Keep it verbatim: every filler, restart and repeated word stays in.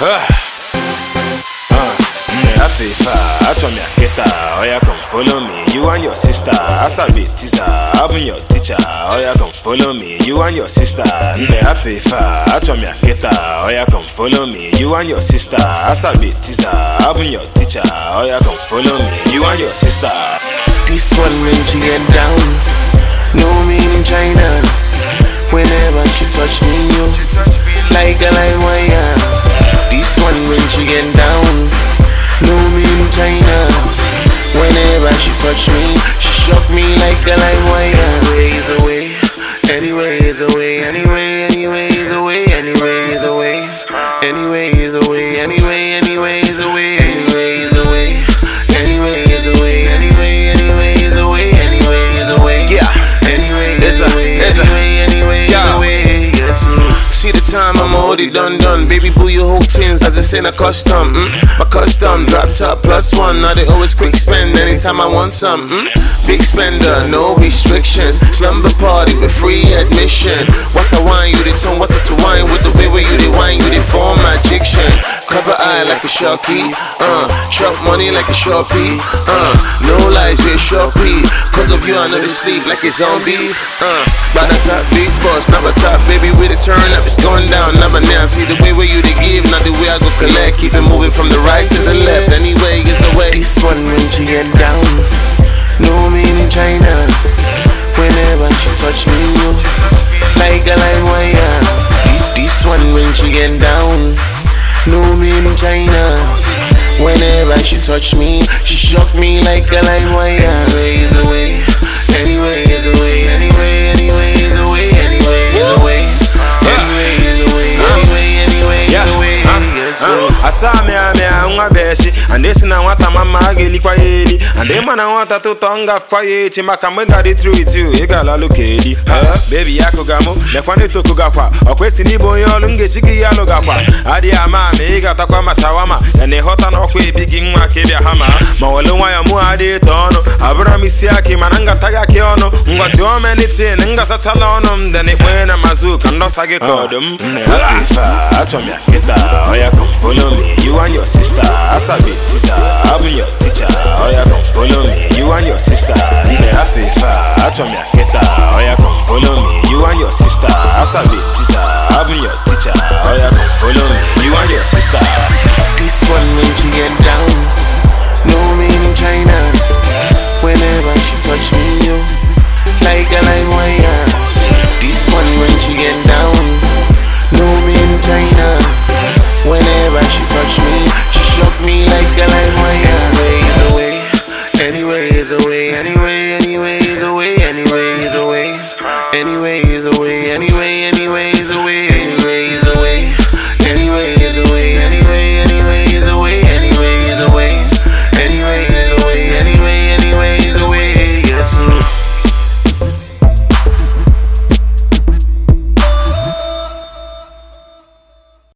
Happy far, I told me I get her. Oh, yeah, come follow me. You and your sister. As a bit teaser, I'll be your teacher. Oh, yeah, come follow me. You and your sister. Happy far, I told me I get her. Oh, yeah, come follow me. You and your sister. As a bit teaser, I'll be your teacher. Oh, yeah, come follow me. You and your sister. This one when she get down, no mean in China. Whenever she touch me, you like a light wire. This one when she get down, no mean in China. Whenever she touch me, she shock me like a light wire. Anyway is a way, anyway, anyway is a way, anyway is a way, anyway is a way, anyway is a way, anyway, anyway is a way, anyway is a way, anyway is a way, anyway, anyway is a way, anyway is a way, yeah, anyway is a way, anyway, anyway is a way, yes. See the time, I'm already done done. Baby boo, you whole things as it's in a custom. Mm? My custom, drop top plus one. Now they always quick spend anytime I want some. Mm? Big spender, no restrictions. Slumber party with free admission. What I wine, you did some, what to wine with the way where you did wine, you did form my addiction. Cover eye like a sharky, uh, shop money like a sharpie, uh, no lies, you're a sharpie. Cause of you, I know they sleep like a zombie, uh, by the top, big boss, number top, baby with a turn up, it's going down, number now. See the way where you they give, not the way I go collect. Keep it moving from the right to the left, anyway is the way. This one when she get down, no mean in China. Whenever she touch me, you like a light wire. This one when she get down, no mean in China. Whenever she touch me, she shock me like a light wire. Anyway is a way, anyway is a way, anyway, anyway is a way, anyway is a way, anyway is a way, anyway, anyway is a way. Asa me ame a beshi, and this na wata mama geli kwa yeli, and them man wata to tonga kwa yechi, makamwe gadi through it you, igala lukeli. Baby yako gamo, nekwani to kugakwa, okwesi ni boyo lunge shiki yalo gakwa. Adi ama me igata kwa mashawama, ene hota no kwe bigin wa kebya hama. Mawalo wa ya mu adi tono, abra misiaki mananga taga kiono, ngwa jome niti nga sa chalono, mdeni mwena mazu kando sage kodum. Happy fa, atomya kita, oya come follow me, you and your sister. As a bit teaser, I'll be your teacher. Oh yeah, come follow me, you and your sister. Happy far, I told me I get her. Oh yeah, come follow me, you and your sister. As a bit